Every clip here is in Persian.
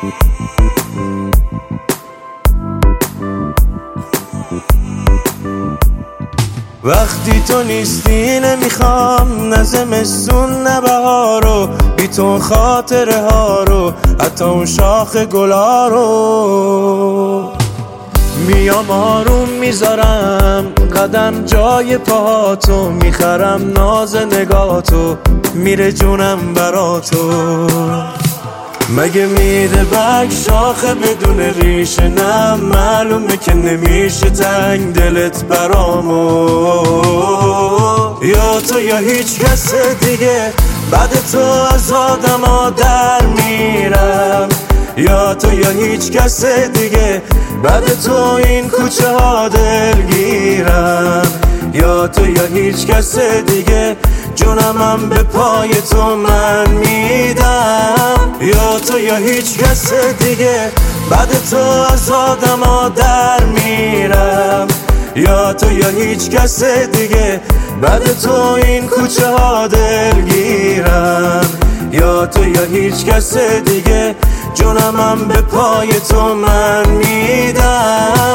وقتی تو نیستی نمیخوام نه زمستون نه بهارو، بی تو خاطره ها رو، حتی اون شاخ گلا رو. میام آروم میذارم قدم جای پاهاتو، میخرم ناز نگاهاتو، میره جونم برا تو. مگه میره برگ شاخه بدون ریشه؟ نه معلومه که نمیشه تنگ دلت برامو. یا تو یا هیچ کس دیگه، بعد تو از آدما در میرم. یا تو یا هیچ کس دیگه، بعد تو این کوچه ها دلگیرم. یا تو یا هیچ کس دیگه، جونمم به پای تو من میدم. یا تو یا هیچ کس دیگه، بعد تو از آدما در میرم. یا تو یا هیچ کس دیگه، بعد تو این کوچه ها دلگیرم. یا تو یا هیچ کس دیگه، جونمم به پای تو من میدم.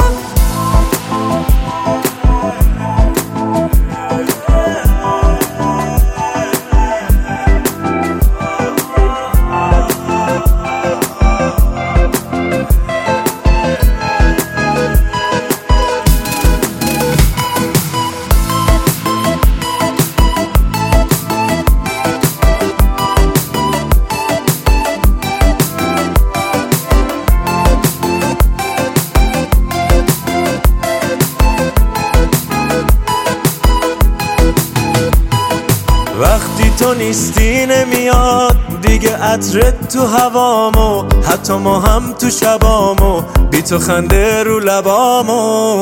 وقتی تو نیستی نمیاد دیگه عطرت تو هوامو، حتی ما هم تو شبامو، بی تو خنده رو لبامو.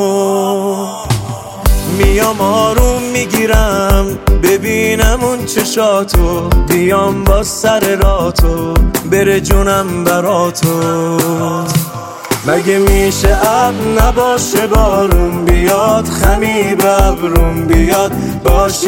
میام آروم میگیرم ببینم اون چشاتو، بیام با سر راتو، بره جونم برا تو. مگه میشه ابر نباشه بارون بیاد، خمی ببرون بیاد باشی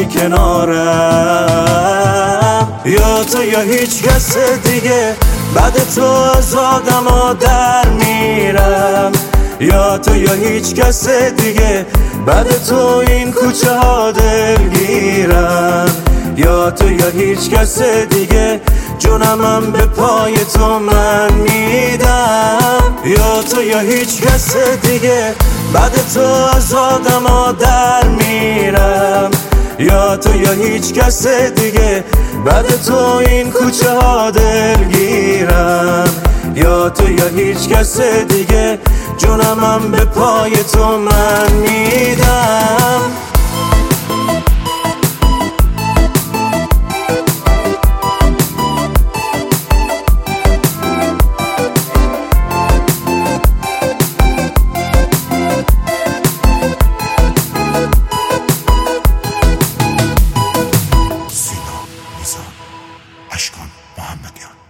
کنارم. یا تو یا هیچ کس دیگه، بعد تو از آدما در میرم. یا تو یا هیچ کس دیگه، بعد تو این کوچه ها دلگیرم. یا تو یا هیچ کس دیگه، جونمم به پای تو من میدم. یا تو یا هیچ کس دیگه، بعد تو از آدما در میرم. یا تو یا هیچ کس دیگه، بعد تو این کوچه ها دلگیرم. یا تو یا هیچ کس دیگه، جونمم به پای تو من میدم. سینا میزان اشکان محمدیان.